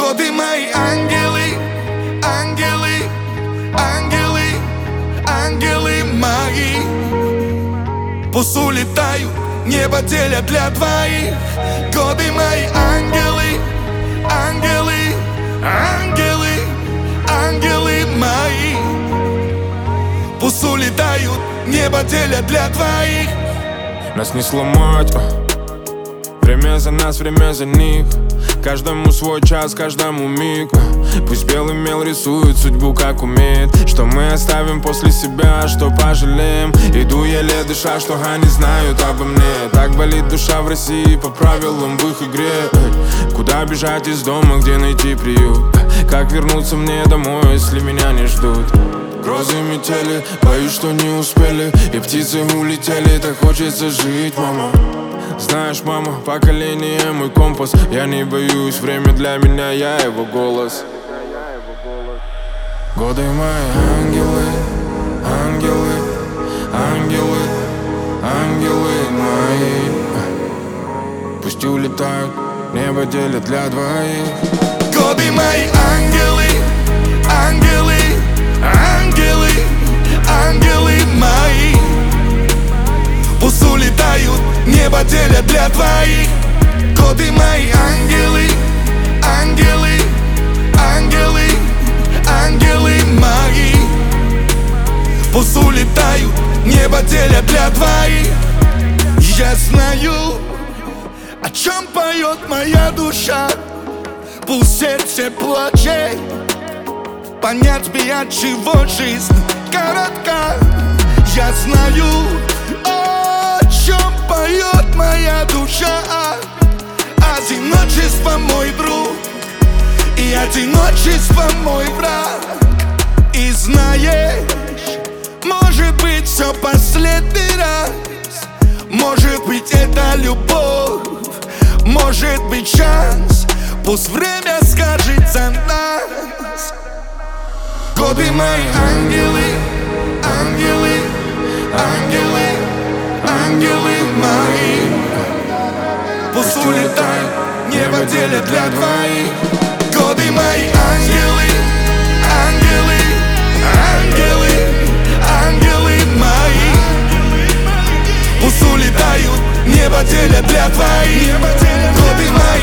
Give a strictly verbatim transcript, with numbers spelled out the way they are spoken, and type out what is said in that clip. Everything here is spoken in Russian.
Годы мои ангелы, ангелы, ангелы, ангелы мои. Пусть улетают, небо делят для двоих. Годы мои ангелы, ангелы, ангелы, ангелы мои. Пусть улетают, небо делят для двоих. Нас не сломать, время за нас, время за них. Каждому свой час, каждому миг. Пусть белый мел рисует судьбу, как умеет. Что мы оставим после себя, что пожалеем. Иду еле дыша, что они знают обо мне. Так болит душа в России по правилам в их игре. Куда бежать из дома, где найти приют? Как вернуться мне домой, если меня не ждут? Грозы метели, боюсь, что не успели. И птицы улетели, так хочется жить, мама. Знаешь, мама, поколение мой компас. Я не боюсь, время для меня, я его голос. Годы мои ангелы, ангелы, ангелы, ангелы мои. Пусть улетают, небо делят для двоих. Годы мои ангелы, ангелы, ангелы, ангелы мои. Пусть улетают, небо делят для двоих. Годы мои ангелы, ангелы, ангелы, ангелы мои. Пусть улетают, небо делят для двоих. Я знаю, о чем поет моя душа. Пусть сердце плачет, понять бы, от чего жизнь коротка. Я знаю, о чем поет моя душа. Одиночество мой друг, и одиночество мой враг. И знаешь, может быть, все последний раз. Может быть, это любовь, может быть, шанс. Пусть время скажет за нас. Годы мои ангелы, ангелы, ангелы, ангелы мои. Пусть улетают, небо делят для двоих. Годы мои ангелы, ангелы, ангелы, ангелы мои. Пусть улетают, небо делят для двоих. Годы мои